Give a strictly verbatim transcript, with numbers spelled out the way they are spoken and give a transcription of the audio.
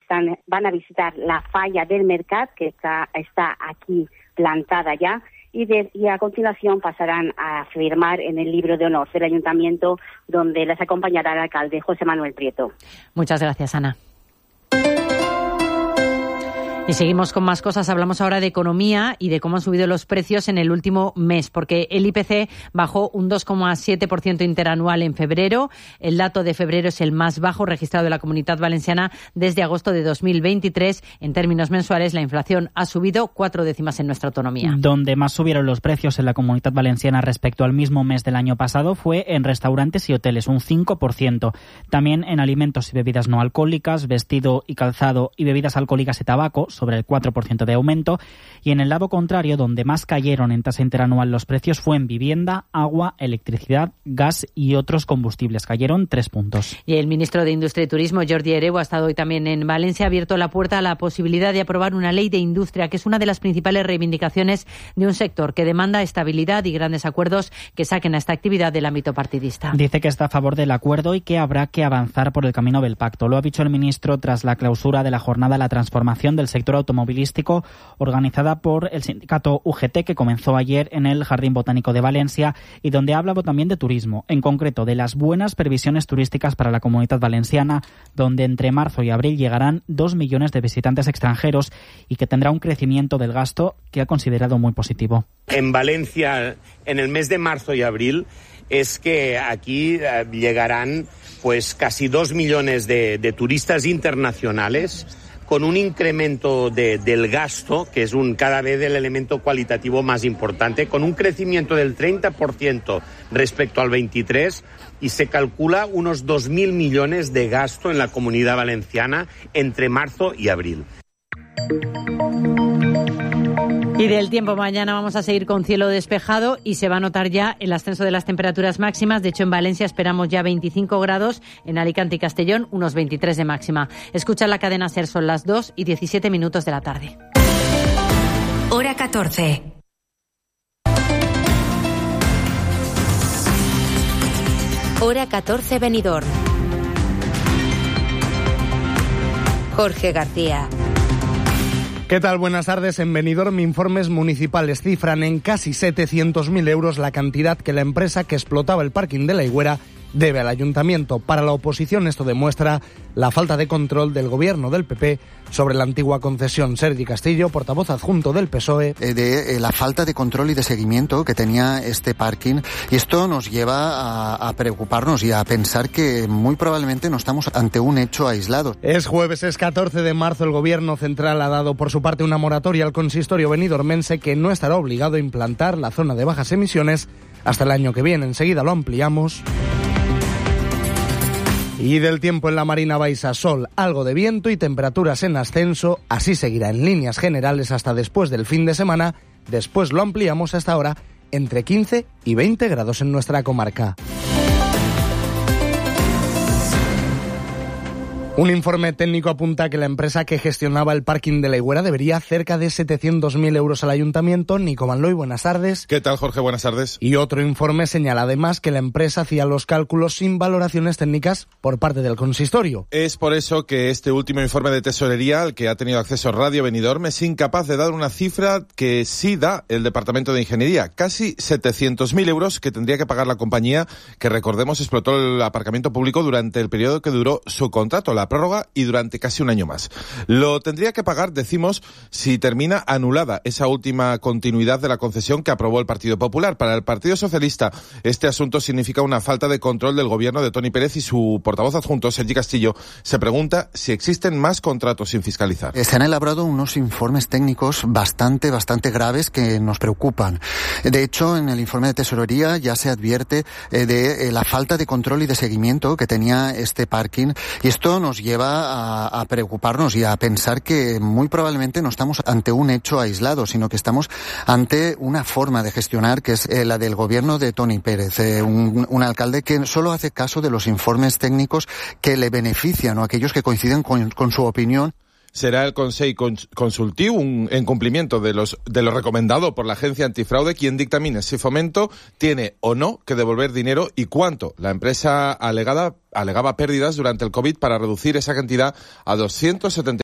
están, van a visitar la falla del Mercat, que está, está aquí plantada ya, y, de, y a continuación pasarán a firmar en el libro de honor del Ayuntamiento, donde les acompañará el alcalde José Manuel Prieto. Muchas gracias, Ana. Y seguimos con más cosas. Hablamos ahora de economía y de cómo han subido los precios en el último mes, porque el I P C bajó un dos coma siete por ciento interanual en febrero. El dato de febrero es el más bajo registrado en la Comunidad Valenciana desde agosto de dos mil veintitrés. En términos mensuales, la inflación ha subido cuatro décimas en nuestra autonomía. Donde más subieron los precios en la Comunidad Valenciana respecto al mismo mes del año pasado fue en restaurantes y hoteles, un cinco por ciento. También en alimentos y bebidas no alcohólicas, vestido y calzado y bebidas alcohólicas y tabaco, sobre el cuatro por ciento de aumento, y en el lado contrario, donde más cayeron en tasa interanual los precios fue en vivienda, agua, electricidad, gas y otros combustibles. Cayeron tres puntos. Y el ministro de Industria y Turismo, Jordi Hereu, ha estado hoy también en Valencia, ha abierto la puerta a la posibilidad de aprobar una ley de industria, que es una de las principales reivindicaciones de un sector que demanda estabilidad y grandes acuerdos que saquen a esta actividad del ámbito partidista. Dice que está a favor del acuerdo y que habrá que avanzar por el camino del pacto. Lo ha dicho el ministro tras la clausura de la jornada La transformación del sector automovilístico, organizada por el sindicato U G T, que comenzó ayer en el Jardín Botánico de Valencia, y donde ha hablado también de turismo, en concreto de las buenas previsiones turísticas para la Comunidad Valenciana, donde entre marzo y abril llegarán dos millones de visitantes extranjeros y que tendrá un crecimiento del gasto que ha considerado muy positivo. En Valencia, en el mes de marzo y abril, es que aquí eh, llegarán pues casi dos millones de, de turistas internacionales, con un incremento de, del gasto, que es un cada vez el elemento cualitativo más importante, con un crecimiento del treinta por ciento respecto al veintitrés, y se calcula unos dos mil millones de gasto en la Comunidad Valenciana entre marzo y abril. Y del tiempo, mañana vamos a seguir con cielo despejado y se va a notar ya el ascenso de las temperaturas máximas. De hecho, en Valencia esperamos ya veinticinco grados, en Alicante y Castellón unos veintitrés de máxima. Escucha la cadena SER, son las dos y diecisiete minutos de la tarde. Hora catorce. Hora catorce, Benidorm. Jorge García. ¿Qué tal? Buenas tardes. En Benidorm, informes municipales cifran en casi setecientos mil euros la cantidad que la empresa que explotaba el parking de la Higuera debe al ayuntamiento. Para la oposición esto demuestra la falta de control del gobierno del P P sobre la antigua concesión. Sergi Castillo, portavoz adjunto del P S O E. De eh, la falta de control y de seguimiento que tenía este parking, y esto nos lleva a, a preocuparnos y a pensar que muy probablemente no estamos ante un hecho aislado. Es jueves, es catorce de marzo. El gobierno central ha dado por su parte una moratoria al consistorio benidormense, que no estará obligado a implantar la zona de bajas emisiones hasta el año que viene. Enseguida lo ampliamos. Y del tiempo en la Marina Baixa, sol, algo de viento y temperaturas en ascenso. Así seguirá en líneas generales hasta después del fin de semana. Después lo ampliamos hasta ahora entre quince y veinte grados en nuestra comarca. Un informe técnico apunta que la empresa que gestionaba el parking de la Higuera debería cerca de setecientos mil euros al ayuntamiento. Nico Manloy, buenas tardes. ¿Qué tal, Jorge? Buenas tardes. Y otro informe señala además que la empresa hacía los cálculos sin valoraciones técnicas por parte del consistorio. Es por eso que este último informe de tesorería, al que ha tenido acceso Radio Benidorm, es incapaz de dar una cifra que sí da el Departamento de Ingeniería. Casi setecientos mil euros que tendría que pagar la compañía, que recordemos explotó el aparcamiento público durante el periodo que duró su contrato, la prórroga, y durante casi un año más. Lo tendría que pagar, decimos, si termina anulada esa última continuidad de la concesión que aprobó el Partido Popular. Para el Partido Socialista, este asunto significa una falta de control del gobierno de Toni Pérez, y su portavoz adjunto, Sergi Castillo, se pregunta si existen más contratos sin fiscalizar. Se han elaborado unos informes técnicos bastante, bastante graves que nos preocupan. De hecho, en el informe de tesorería ya se advierte eh, de eh, la falta de control y de seguimiento que tenía este parking, y esto nos lleva a, a preocuparnos y a pensar que muy probablemente no estamos ante un hecho aislado, sino que estamos ante una forma de gestionar que es eh, la del gobierno de Toni Pérez, eh, un, un alcalde que solo hace caso de los informes técnicos que le benefician o aquellos que coinciden con, con su opinión. Será el Consell Consultiu, un, en cumplimiento de, los, de lo recomendado por la agencia antifraude, quien dictamine si Fomento tiene o no que devolver dinero y cuánto. La empresa alegada, alegaba pérdidas durante el COVID para reducir esa cantidad a doscientos setenta